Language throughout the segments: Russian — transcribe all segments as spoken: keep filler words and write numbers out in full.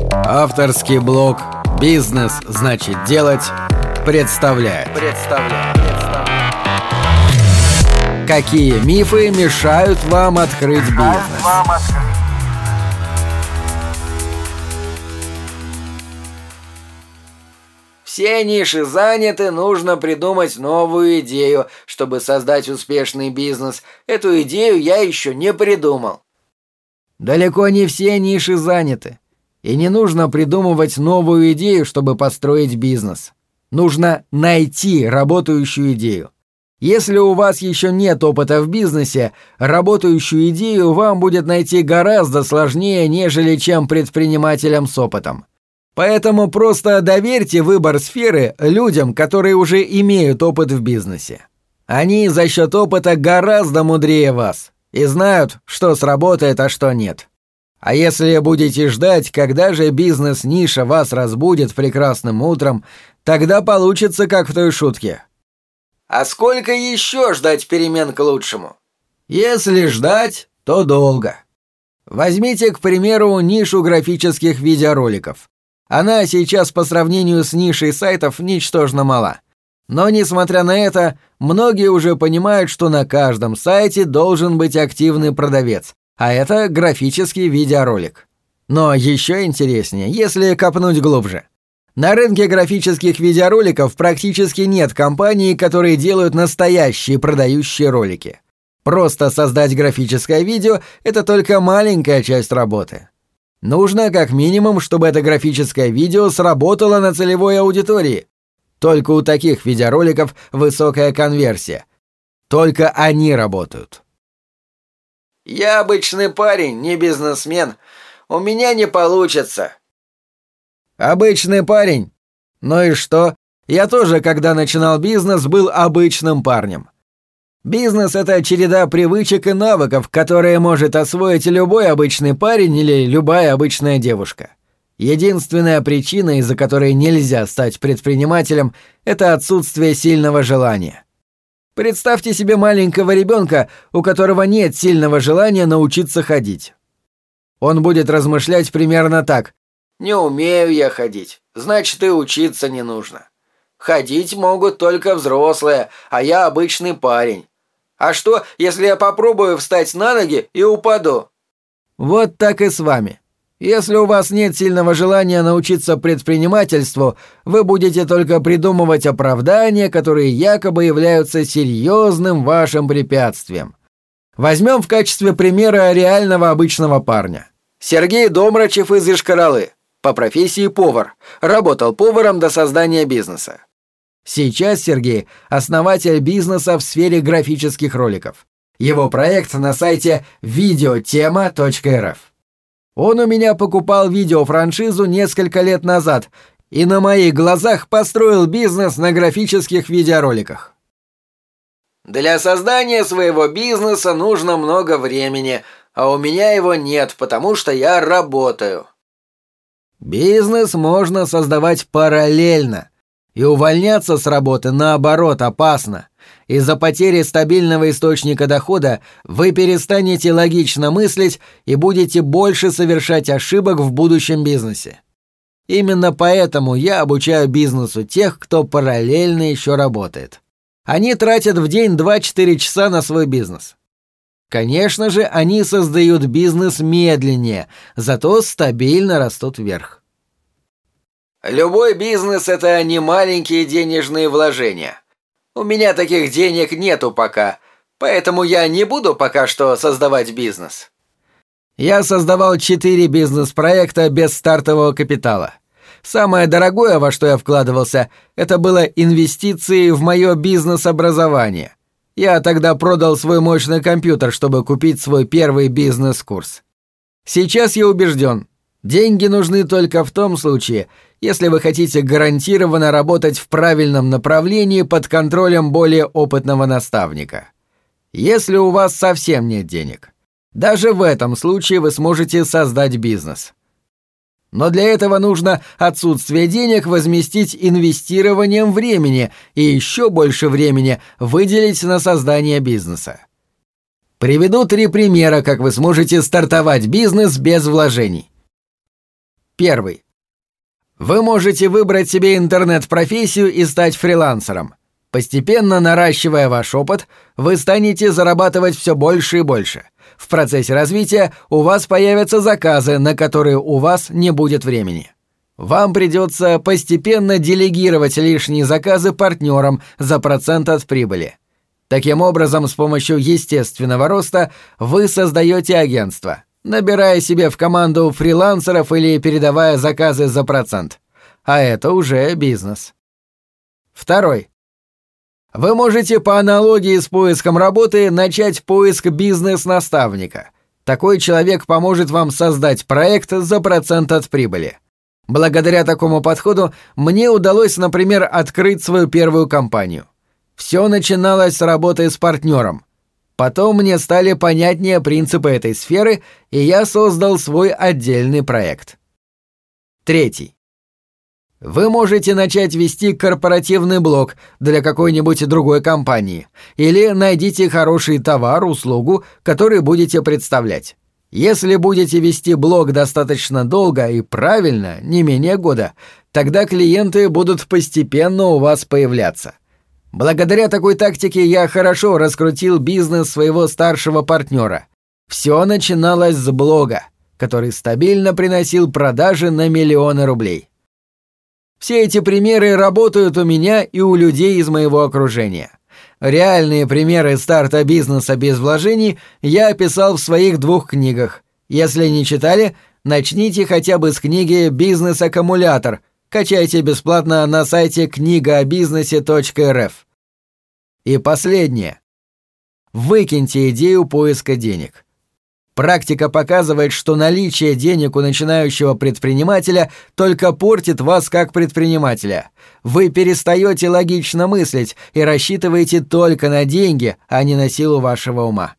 Авторский блог «Бизнес значит делать» представляет. представляет. Какие мифы мешают вам открыть бизнес? Все ниши заняты, нужно придумать новую идею, чтобы создать успешный бизнес. Эту идею я еще не придумал. Далеко не все ниши заняты. И не нужно придумывать новую идею, чтобы построить бизнес. Нужно найти работающую идею. Если у вас еще нет опыта в бизнесе, работающую идею вам будет найти гораздо сложнее, нежели чем предпринимателям с опытом. Поэтому просто доверьте выбор сферы людям, которые уже имеют опыт в бизнесе. Они за счет опыта гораздо мудрее вас и знают, что сработает, а что нет. А если будете ждать, когда же бизнес-ниша вас разбудит прекрасным утром, тогда получится, как в той шутке. А сколько еще ждать перемен к лучшему? Если ждать, то долго. Возьмите, к примеру, нишу графических видеороликов. Она сейчас по сравнению с нишей сайтов ничтожно мала. Но, несмотря на это, многие уже понимают, что на каждом сайте должен быть активный продавец, а это графический видеоролик. Но еще интереснее, если копнуть глубже. На рынке графических видеороликов практически нет компаний, которые делают настоящие продающие ролики. Просто создать графическое видео – это только маленькая часть работы. Нужно как минимум, чтобы это графическое видео сработало на целевой аудитории. Только у таких видеороликов высокая конверсия. Только они работают. Я обычный парень, не бизнесмен. У меня не получится. Обычный парень? Ну и что? Я тоже, когда начинал бизнес, был обычным парнем. Бизнес — это череда привычек и навыков, которые может освоить любой обычный парень или любая обычная девушка. Единственная причина, из-за которой нельзя стать предпринимателем, это отсутствие сильного желания. Представьте себе маленького ребенка, у которого нет сильного желания научиться ходить. Он будет размышлять примерно так: «Не умею я ходить, значит, и учиться не нужно. Ходить могут только взрослые, а я обычный парень. А что, если я попробую встать на ноги и упаду?» Вот так и с вами. Если у вас нет сильного желания научиться предпринимательству, вы будете только придумывать оправдания, которые якобы являются серьезным вашим препятствием. Возьмем в качестве примера реального обычного парня. Сергей Домрачев из Йошкар-Олы. По профессии повар. Работал поваром до создания бизнеса. Сейчас Сергей – основатель бизнеса в сфере графических роликов. Его проект на сайте видеотема точка эр эф. Он у меня покупал видеофраншизу несколько лет назад и на моих глазах построил бизнес на графических видеороликах. Для создания своего бизнеса нужно много времени, а у меня его нет, потому что я работаю. Бизнес можно создавать параллельно. И увольняться с работы, наоборот, опасно. Из-за потери стабильного источника дохода вы перестанете логично мыслить и будете больше совершать ошибок в будущем бизнесе. Именно поэтому я обучаю бизнесу тех, кто параллельно еще работает. Они тратят в день два-четыре часа на свой бизнес. Конечно же, они создают бизнес медленнее, зато стабильно растут вверх. Любой бизнес – это не маленькие денежные вложения. У меня таких денег нету пока, поэтому я не буду пока что создавать бизнес. Я создавал четыре бизнес-проекта без стартового капитала. Самое дорогое, во что я вкладывался, это было инвестиции в мое бизнес-образование. Я тогда продал свой мощный компьютер, чтобы купить свой первый бизнес-курс. Сейчас я убежден, деньги нужны только в том случае, если вы хотите гарантированно работать в правильном направлении под контролем более опытного наставника. Если у вас совсем нет денег, даже в этом случае вы сможете создать бизнес. Но для этого нужно отсутствие денег возместить инвестированием времени и еще больше времени выделить на создание бизнеса. Приведу три примера, как вы сможете стартовать бизнес без вложений. Первый. Вы можете выбрать себе интернет-профессию и стать фрилансером. Постепенно наращивая ваш опыт, вы станете зарабатывать все больше и больше. В процессе развития у вас появятся заказы, на которые у вас не будет времени. Вам придется постепенно делегировать лишние заказы партнерам за процент от прибыли. Таким образом, с помощью естественного роста вы создаете агентство, набирая себе в команду фрилансеров или передавая заказы за процент. А это уже бизнес. Второй. Вы можете по аналогии с поиском работы начать поиск бизнес-наставника. Такой человек поможет вам создать проект за процент от прибыли. Благодаря такому подходу мне удалось, например, открыть свою первую компанию. Все начиналось с работы с партнером. Потом мне стали понятнее принципы этой сферы, и я создал свой отдельный проект. Третий. Вы можете начать вести корпоративный блог для какой-нибудь другой компании, или найдите хороший товар, услугу, который будете представлять. Если будете вести блог достаточно долго и правильно, не менее года, тогда клиенты будут постепенно у вас появляться. Благодаря такой тактике я хорошо раскрутил бизнес своего старшего партнера. Все начиналось с блога, который стабильно приносил продажи на миллионы рублей. Все эти примеры работают у меня и у людей из моего окружения. Реальные примеры старта бизнеса без вложений я описал в своих двух книгах. Если не читали, начните хотя бы с книги «Бизнес-аккумулятор». Качайте бесплатно на сайте книга о бизнесе точка эр эф. И последнее. Выкиньте идею поиска денег. Практика показывает, что наличие денег у начинающего предпринимателя только портит вас как предпринимателя. Вы перестаете логично мыслить и рассчитываете только на деньги, а не на силу вашего ума.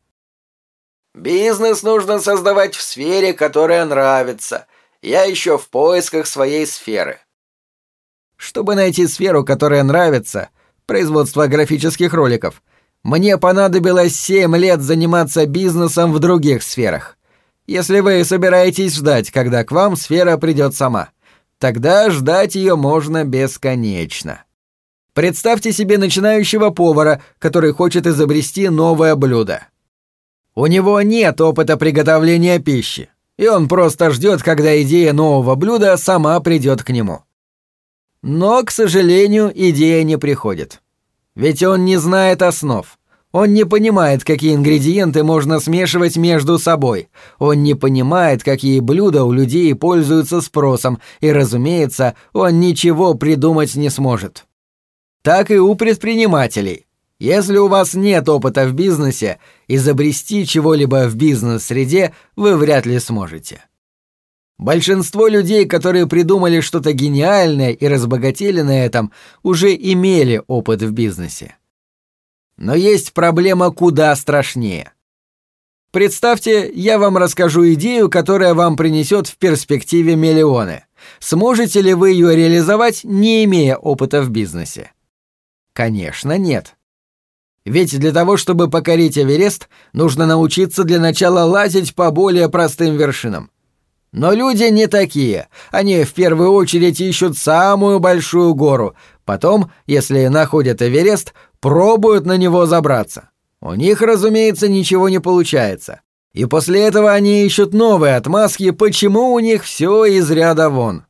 Бизнес нужно создавать в сфере, которая нравится. Я еще в поисках своей сферы. Чтобы найти сферу, которая нравится, производство графических роликов, мне понадобилось семь лет заниматься бизнесом в других сферах. Если вы собираетесь ждать, когда к вам сфера придет сама, тогда ждать ее можно бесконечно. Представьте себе начинающего повара, который хочет изобрести новое блюдо. У него нет опыта приготовления пищи, и он просто ждет, когда идея нового блюда сама придет к нему. Но, к сожалению, идея не приходит. Ведь он не знает основ. Он не понимает, какие ингредиенты можно смешивать между собой. Он не понимает, какие блюда у людей пользуются спросом, и, разумеется, он ничего придумать не сможет. Так и у предпринимателей. Если у вас нет опыта в бизнесе, изобрести чего-либо в бизнес-среде вы вряд ли сможете. Большинство людей, которые придумали что-то гениальное и разбогатели на этом, уже имели опыт в бизнесе. Но есть проблема куда страшнее. Представьте, я вам расскажу идею, которая вам принесет в перспективе миллионы. Сможете ли вы ее реализовать, не имея опыта в бизнесе? Конечно, нет. Ведь для того, чтобы покорить Эверест, нужно научиться для начала лазить по более простым вершинам. Но люди не такие. Они в первую очередь ищут самую большую гору. Потом, если находят Эверест, пробуют на него забраться. У них, разумеется, ничего не получается. И после этого они ищут новые отмазки, почему у них все из ряда вон.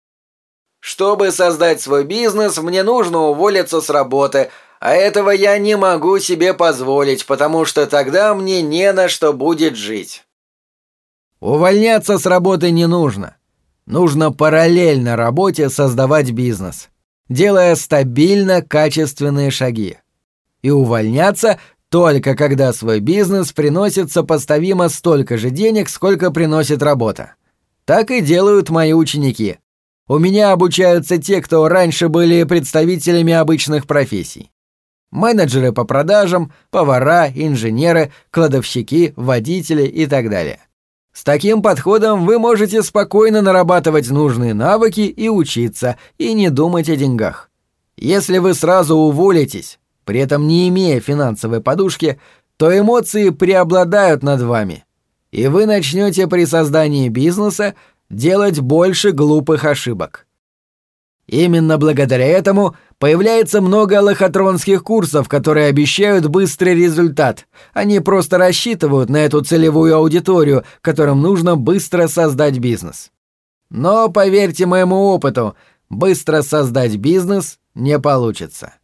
Чтобы создать свой бизнес, мне нужно уволиться с работы, а этого я не могу себе позволить, потому что тогда мне не на что будет жить. Увольняться с работы не нужно. Нужно параллельно работе создавать бизнес, делая стабильно качественные шаги. И увольняться только когда свой бизнес приносит сопоставимо столько же денег, сколько приносит работа. Так и делают мои ученики. У меня обучаются те, кто раньше были представителями обычных профессий. Менеджеры по продажам, повара, инженеры, кладовщики, водители и так далее. С таким подходом вы можете спокойно нарабатывать нужные навыки и учиться, и не думать о деньгах. Если вы сразу уволитесь, при этом не имея финансовой подушки, то эмоции преобладают над вами, и вы начнете при создании бизнеса делать больше глупых ошибок. Именно благодаря этому появляется много лохотронских курсов, которые обещают быстрый результат. Они просто рассчитывают на эту целевую аудиторию, которым нужно быстро создать бизнес. Но, поверьте моему опыту, быстро создать бизнес не получится.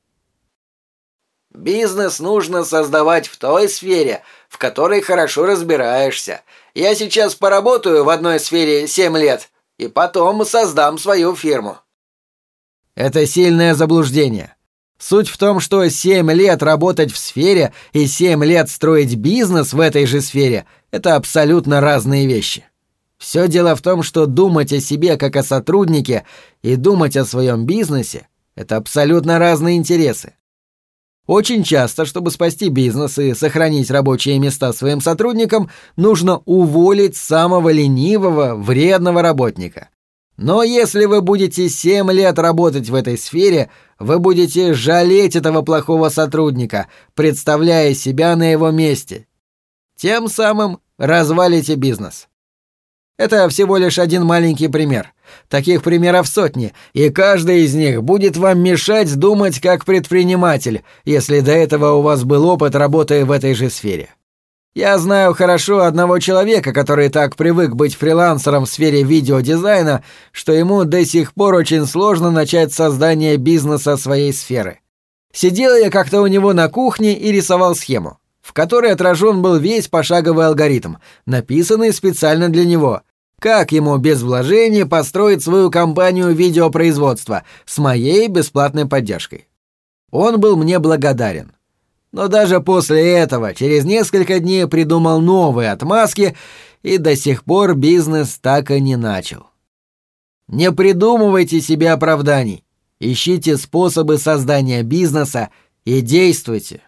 Бизнес нужно создавать в той сфере, в которой хорошо разбираешься. Я сейчас поработаю в одной сфере семь лет, и потом создам свою фирму. Это сильное заблуждение. Суть в том, что семь лет работать в сфере и семь лет строить бизнес в этой же сфере – это абсолютно разные вещи. Все дело в том, что думать о себе как о сотруднике и думать о своем бизнесе – это абсолютно разные интересы. Очень часто, чтобы спасти бизнес и сохранить рабочие места своим сотрудникам, нужно уволить самого ленивого, вредного работника. Но если вы будете семь лет работать в этой сфере, вы будете жалеть этого плохого сотрудника, представляя себя на его месте. Тем самым развалите бизнес. Это всего лишь один маленький пример. Таких примеров сотни, и каждый из них будет вам мешать думать как предприниматель, если до этого у вас был опыт работы в этой же сфере. Я знаю хорошо одного человека, который так привык быть фрилансером в сфере видеодизайна, что ему до сих пор очень сложно начать создание бизнеса своей сферы. Сидел я как-то у него на кухне и рисовал схему, в которой отражен был весь пошаговый алгоритм, написанный специально для него. Как ему без вложений построить свою компанию видеопроизводства с моей бесплатной поддержкой. Он был мне благодарен. Но даже после этого через несколько дней придумал новые отмазки, и до сих пор бизнес так и не начал. Не придумывайте себе оправданий. Ищите способы создания бизнеса и действуйте.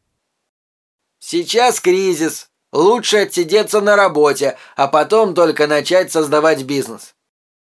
Сейчас кризис. Лучше отсидеться на работе, а потом только начать создавать бизнес.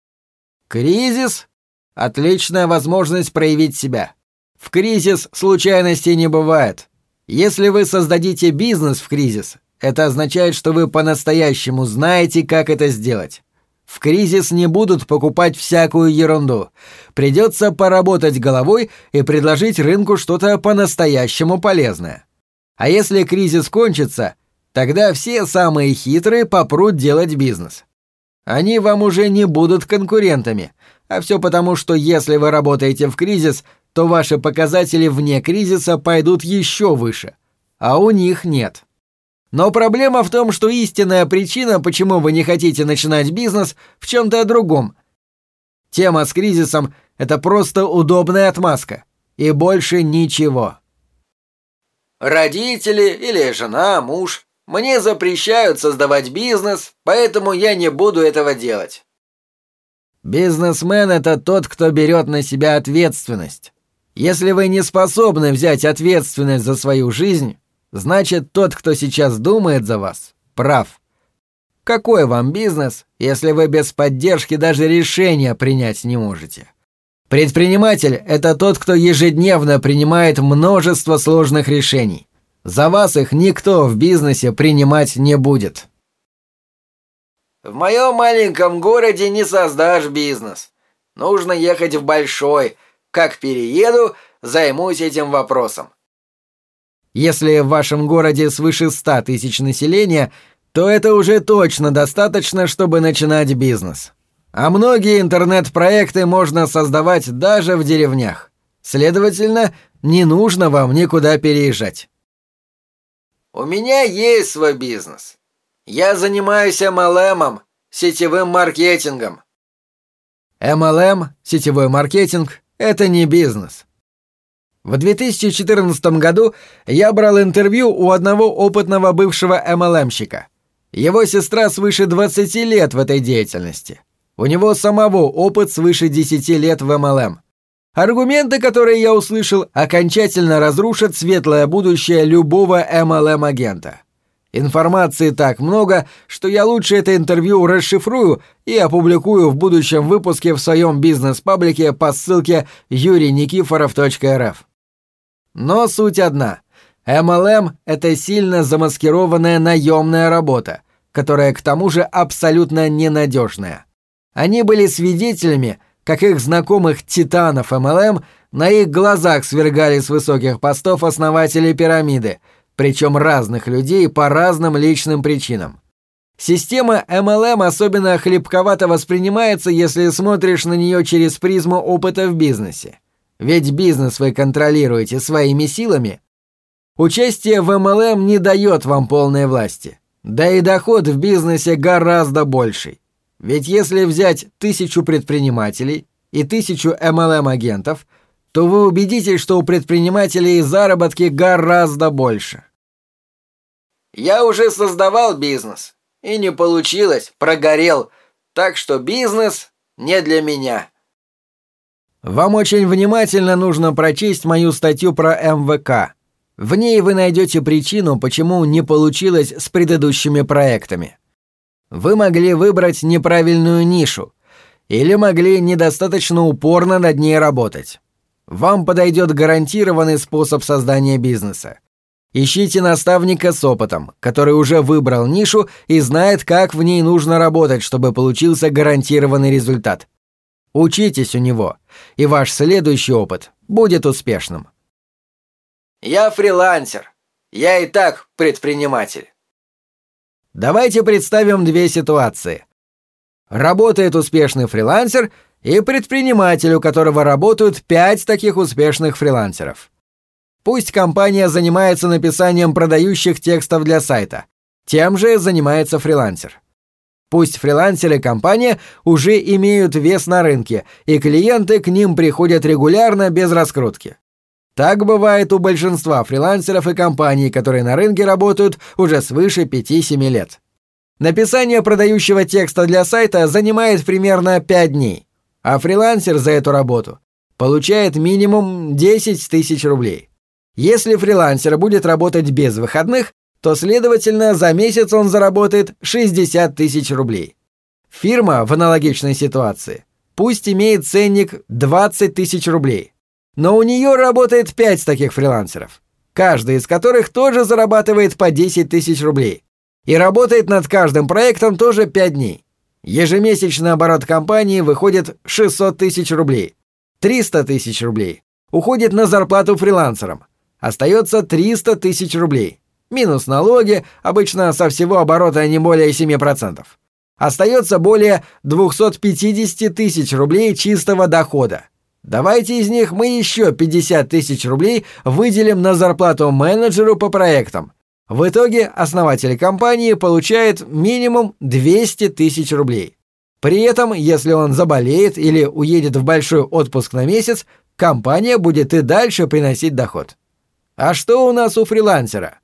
Кризис – отличная возможность проявить себя. В кризис случайностей не бывает. Если вы создадите бизнес в кризис, это означает, что вы по-настоящему знаете, как это сделать. В кризис не будут покупать всякую ерунду. Придется поработать головой и предложить рынку что-то по-настоящему полезное. А если кризис кончится, тогда все самые хитрые попрут делать бизнес. Они вам уже не будут конкурентами, а все потому, что если вы работаете в кризис, то ваши показатели вне кризиса пойдут еще выше, а у них нет. Но проблема в том, что истинная причина, почему вы не хотите начинать бизнес, в чем-то другом. Тема с кризисом – это просто удобная отмазка, и больше ничего. Родители или жена, муж мне запрещают создавать бизнес, поэтому я не буду этого делать. Бизнесмен – это тот, кто берет на себя ответственность. Если вы не способны взять ответственность за свою жизнь, значит, тот, кто сейчас думает за вас, прав. Какой вам бизнес, если вы без поддержки даже решения принять не можете? Предприниматель – это тот, кто ежедневно принимает множество сложных решений. За вас их никто в бизнесе принимать не будет. В моем маленьком городе не создашь бизнес. Нужно ехать в большой. Как перееду, займусь этим вопросом. Если в вашем городе свыше ста тысяч населения, то это уже точно достаточно, чтобы начинать бизнес. А многие интернет-проекты можно создавать даже в деревнях. Следовательно, не нужно вам никуда переезжать. У меня есть свой бизнес. Я занимаюсь эм эл эм, сетевым маркетингом. эм эл эм, сетевой маркетинг – это не бизнес. В две тысячи четырнадцатом году я брал интервью у одного опытного бывшего эм эл эм-щика. Его сестра свыше двадцати лет в этой деятельности. У него самого опыт свыше десяти лет в эм эл эм. Аргументы, которые я услышал, окончательно разрушат светлое будущее любого эм эл эм-агента. Информации так много, что я лучше это интервью расшифрую и опубликую в будущем выпуске в своем бизнес-паблике по ссылке юрий никифоров точка эр эф. Но суть одна. эм эл эм – это сильно замаскированная наемная работа, которая к тому же абсолютно ненадежная. Они были свидетелями, как их знакомых титанов эм эл эм на их глазах свергали с высоких постов основателей пирамиды, причем разных людей по разным личным причинам. Система эм эл эм особенно хлипковато воспринимается, если смотришь на нее через призму опыта в бизнесе. Ведь бизнес вы контролируете своими силами. Участие в эм эл эм не дает вам полной власти. Да и доход в бизнесе гораздо больший. Ведь если взять тысячу предпринимателей и тысячу эм эл эм-агентов, то вы убедитесь, что у предпринимателей заработки гораздо больше. Я уже создавал бизнес. И не получилось, прогорел. Так что бизнес не для меня. Вам очень внимательно нужно прочесть мою статью про эм вэ ка. В ней вы найдете причину, почему не получилось с предыдущими проектами. Вы могли выбрать неправильную нишу или могли недостаточно упорно над ней работать. Вам подойдет гарантированный способ создания бизнеса. Ищите наставника с опытом, который уже выбрал нишу и знает, как в ней нужно работать, чтобы получился гарантированный результат. Учитесь у него, и ваш следующий опыт будет успешным. Я фрилансер. Я и так предприниматель. Давайте представим две ситуации. Работает успешный фрилансер и предприниматель, у которого работают пять таких успешных фрилансеров. Пусть компания занимается написанием продающих текстов для сайта. Тем же занимается фрилансер. Пусть фрилансер и компания уже имеют вес на рынке, и клиенты к ним приходят регулярно без раскрутки. Так бывает у большинства фрилансеров и компаний, которые на рынке работают уже свыше пяти-семи лет. Написание продающего текста для сайта занимает примерно пять дней, а фрилансер за эту работу получает минимум десять тысяч рублей. Если фрилансер будет работать без выходных, то, следовательно, за месяц он заработает шестьдесят тысяч рублей. Фирма в аналогичной ситуации пусть имеет ценник двадцать тысяч рублей, но у нее работает пять таких фрилансеров, каждый из которых тоже зарабатывает по десять тысяч рублей, и работает над каждым проектом тоже пять дней. Ежемесячный оборот компании выходит шестьсот тысяч рублей, триста тысяч рублей уходит на зарплату фрилансерам, остается триста тысяч рублей. Минус налоги, обычно со всего оборота не более семи процентов. Остается более двести пятьдесят тысяч рублей чистого дохода. Давайте из них мы еще пятьдесят тысяч рублей выделим на зарплату менеджеру по проектам. В итоге основатель компании получает минимум двести тысяч рублей. При этом, если он заболеет или уедет в большой отпуск на месяц, компания будет и дальше приносить доход. А что у нас у фрилансера?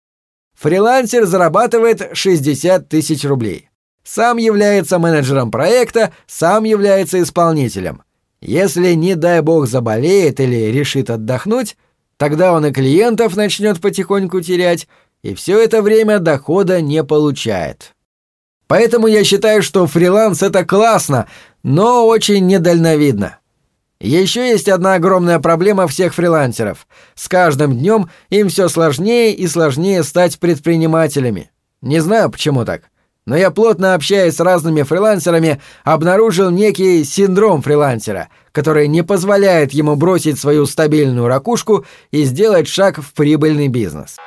Фрилансер зарабатывает шестьдесят тысяч рублей. Сам является менеджером проекта, сам является исполнителем. Если, не дай бог, заболеет или решит отдохнуть, тогда он и клиентов начнет потихоньку терять, и все это время дохода не получает. Поэтому я считаю, что фриланс — это классно, но очень недальновидно. Еще есть одна огромная проблема всех фрилансеров. С каждым днем им все сложнее и сложнее стать предпринимателями. Не знаю, почему так, но я, плотно общаясь с разными фрилансерами, обнаружил некий синдром фрилансера, который не позволяет ему бросить свою стабильную ракушку и сделать шаг в прибыльный бизнес.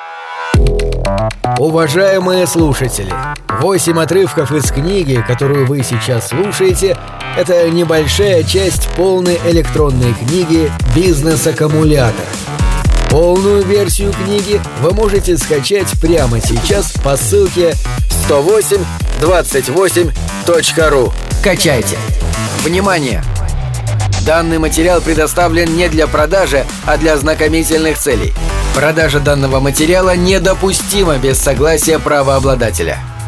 Уважаемые слушатели, восемь отрывков из книги, которую вы сейчас слушаете, это небольшая часть полной электронной книги «Бизнес-аккумулятор». Полную версию книги вы можете скачать прямо сейчас по ссылке сто восемь двадцать восемь точка ру. Качайте! Внимание! Данный материал предоставлен не для продажи, а для ознакомительных целей. Продажа данного материала недопустима без согласия правообладателя.